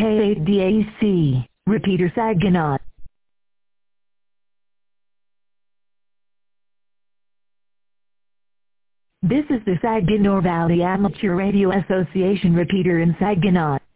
K8DAC, repeater Saginaw. This is the Saginaw Valley Amateur Radio Association repeater in Saginaw.